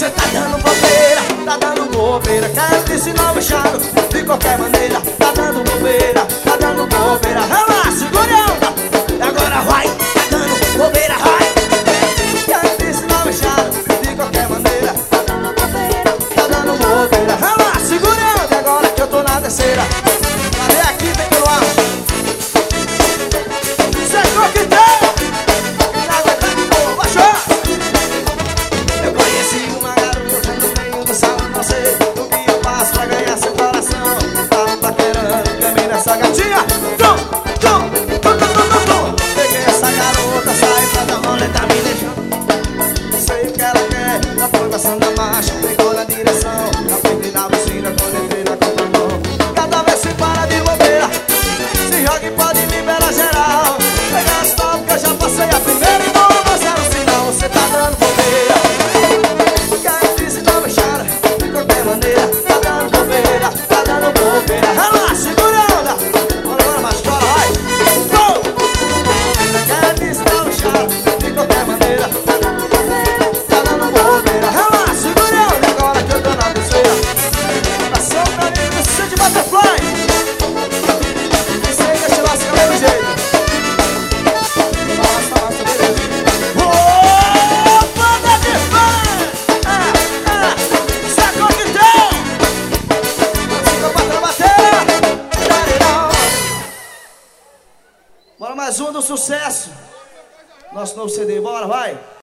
você tá dando bobeira, tá dando bobeira. Quero te ensinar o machado de qualquer maneira. Tá dando bobeira, tá dando bobeira. Relaxa, segura a onda, e agora vai. Tá dando bobeira, vai. Quero te ensinar o machado de qualquer maneira. Tá dando bobeira, tá dando bobeira. Relaxa, segura a onda, e agora que eu tô na terceira. Cadê aqui, tem que ir lá. Secou que tem. Essa gatinha, peguei essa garota, saí pra dar rolê, tá me deixando. Não sei o que ela quer, já foi passando a marcha, pegou na direção. Já peguei na buzina quando entrei na contramão. Cada vez se para de bobeira, se joga e pode liberar geral. Pegar as novas que eu já passei a primeira e vou passar no final. Você tá dando bobeira, quero te ensinar a mexer de qualquer maneira. Tá dando bobeira, tá dando bobeira. Relaxa, segura. Bora mais um do sucesso. Nosso novo CD, bora, vai.